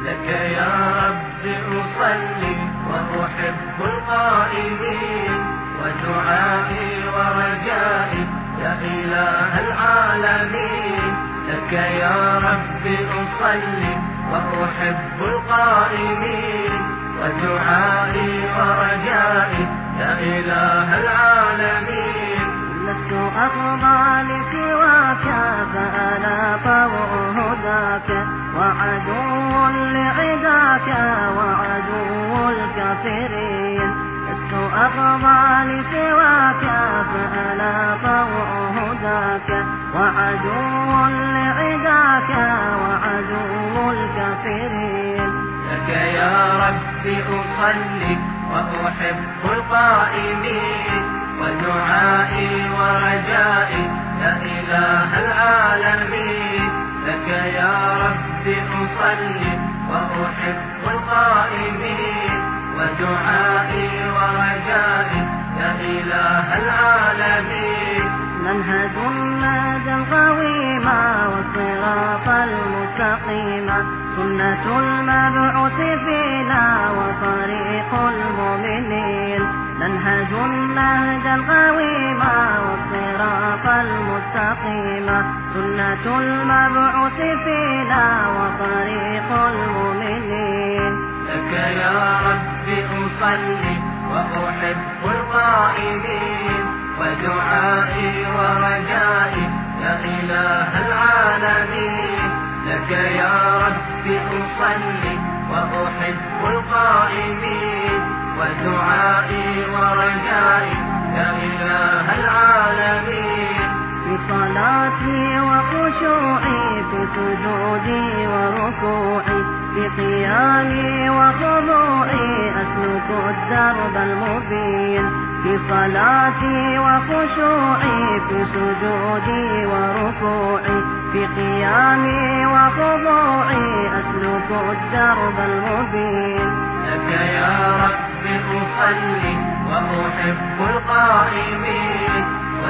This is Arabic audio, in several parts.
لك يا رب أصلي وأحب القائمين، ودعائي ورجائي يا إله العالمين. لك يا رب أصلي وأحب القائمين، ودعائي ورجائي يا إله العالمين. لست أرضى لسواك فأنا طوع هداك، وعدو لعداك وعدو الكافرين. لست أرضى لسواك فأنا طوع هداك، وعدو لعداك وعدو الكافرين. لك يا رب أصلي وأحب القائمين، ودعائي ورجائي يا إله العالمين. لك يا رب أصلي وأحب القائمين، ودعائي ورجائي يا إله العالمين. منهج النادى القويم والصراط المستقيم، سنة المبعوث فينا وطريق المؤمنين. منهج النهج القويم والصراط المستقيم، سنة المبعوث فينا وطريق المؤمنين. لك يا رب أصلي وأحب القائمين، ودعائي ورجائي يا إله العالمين. لك يا رب أصلي وأحب القائمين، ودعائي ورجائي يا إله العالمين. في صلاتي وخشوعي، في سجودي وركوعي، في قيامي وخضوعي أسلك الدرب المبين. في صلاتي وخشوعي، في سجودي وركوعي، في قيامي وخضوعي أسلك الدرب المبين. لك يا رب أصلي وأحب القائمين،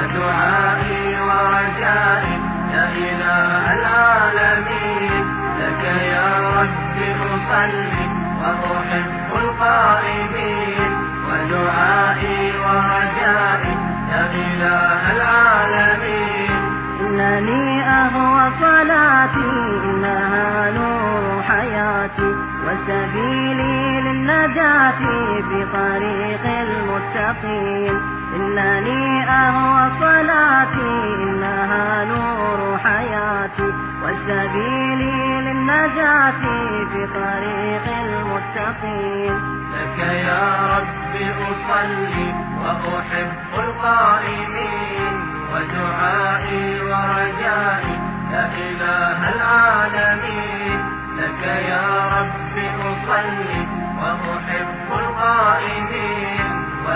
ودعائي ورجائي يا إله العالمين. لك يا رب أصلي وأحب القائمين، ودعائي ورجائي يا إله العالمين. إنني أهوى صلاتي إنها نور حياتي، وسبيلي للنجاة في طريق المتقين. إنني أهوى صلاتي إنها نور حياتي، وسبيلي للنجاة في طريق المتقين. لك يا رب أصلي وأحب القائمين، ودعائي ورجائي يا إله العالمين. لك يا رب أصلي وأحب القائمين،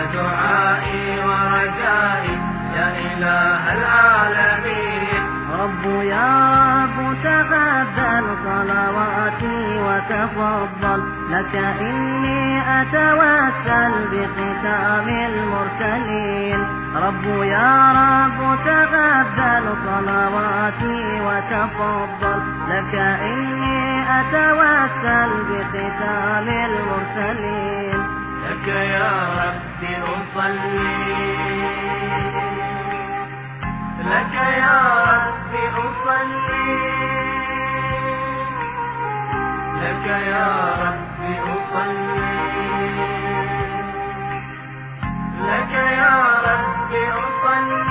ودعائي ورجائي يا إله العالمين. رب يا رب تقبل صلواتي وتفضل، لك إني أتوسل بختام المرسلين. رب يا رب تقبل صلواتي وتفضل، لك إني أتوسل بختام المرسلين. لك يا رب أصلي، لك يا رب أصلي، لك يا رب أصلي، لك يا رب أصلي.